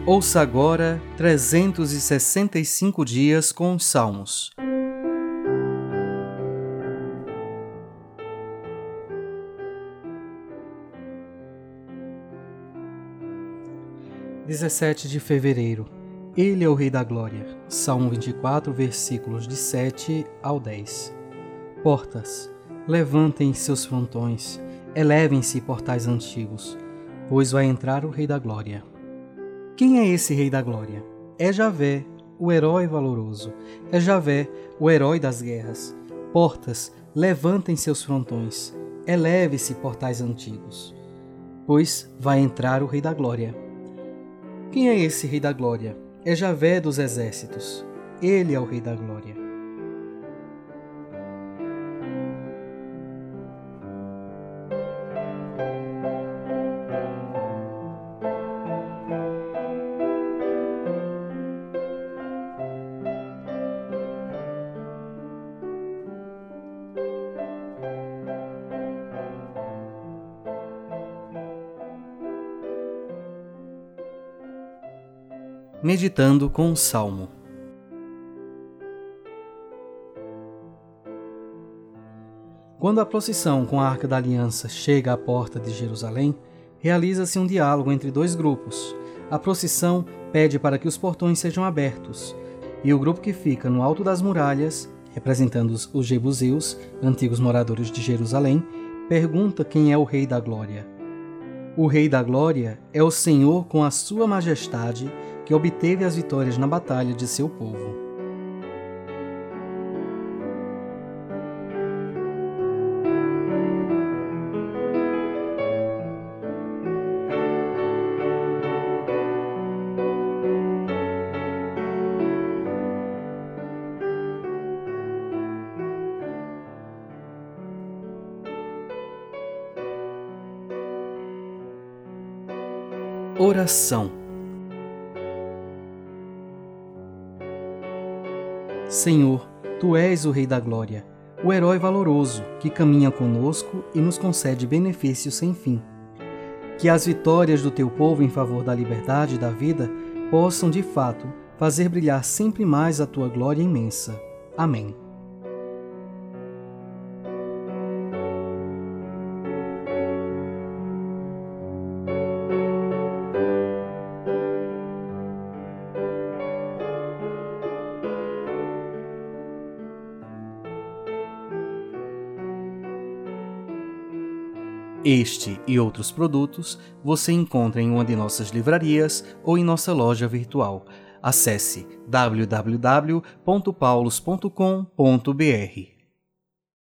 Ouça agora 365 dias com os Salmos. fevereiro. Ele é o Rei da Glória. Salmo 24, versículos de 7 ao 10. Portas, levantem seus frontões, elevem-se portais antigos, pois vai entrar o Rei da Glória. Quem é esse Rei da Glória? É Javé, o herói valoroso. É Javé, o herói das guerras. Portas, levantem seus frontões, eleve-se portais antigos, pois vai entrar o Rei da Glória. Quem é esse Rei da Glória? É Javé dos exércitos. Ele é o Rei da Glória. Meditando com o Salmo. Quando a procissão com a Arca da Aliança chega à porta de Jerusalém, realiza-se um diálogo entre dois grupos. A procissão pede para que os portões sejam abertos, e o grupo que fica no alto das muralhas, representando os jebuseus, antigos moradores de Jerusalém, pergunta quem é o Rei da Glória. O Rei da Glória é o Senhor com a sua majestade, que obteve as vitórias na batalha de seu povo. Oração. Senhor, Tu és o Rei da Glória, o herói valoroso que caminha conosco e nos concede benefícios sem fim. Que as vitórias do Teu povo em favor da liberdade e da vida possam, de fato, fazer brilhar sempre mais a Tua glória imensa. Amém. Este e outros produtos você encontra em uma de nossas livrarias ou em nossa loja virtual. Acesse www.paulos.com.br.